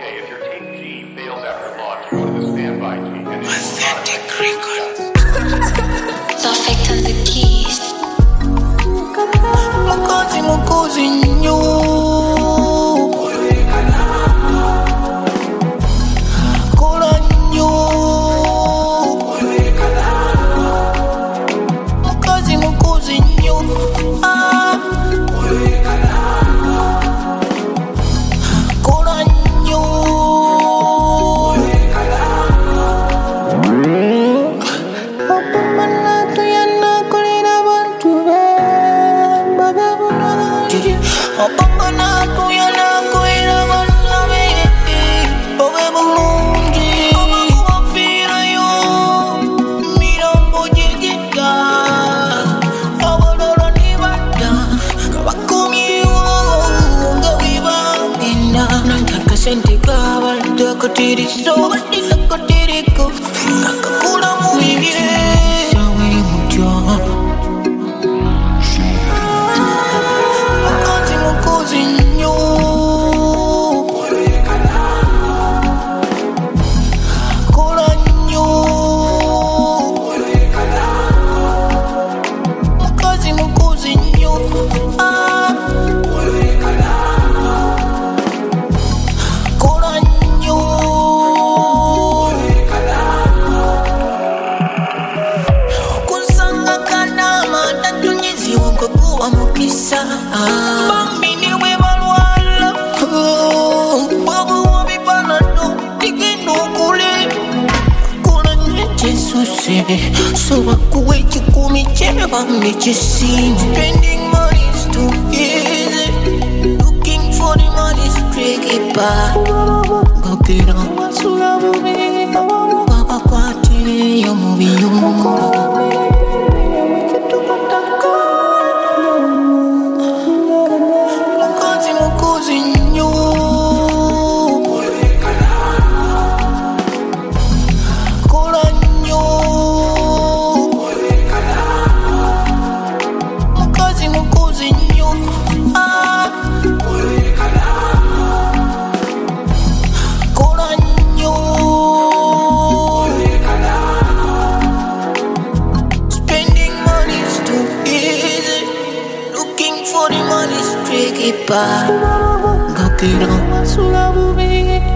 Okay, if your tape G fails after launch, go to the standby G and it Authentic Records. Perfect on the keys. Mukozi nyo kola nyo mukozi nyo kola nyo opamana tuyana kolera bantu opangana tuyana koera banabe obe bulungi obakubafira yo mirambo jigita obololo nibadda bakumyewo nga wibagenda nantakasente kabadde akatiriso badde akatiriko kakakula mu bibire sawe mutya mukozi nyo kola nyo mukozi nyo kola nyo kusanga kanama tatunyiziwa nkokuwa mukisa bambini we balwala babuwa bipanado tigenda okule kola nyekisuse soba kuwa ekikumi kyebambe kisinze spending money is too easy looking for the money is tricky ngakera wasula bubi babakwatireyo mu biyungu mukozi nyo kola nyo mukozi nyo kola nyo spending money is too easy looking for the money is tricky ngakera wasula bubi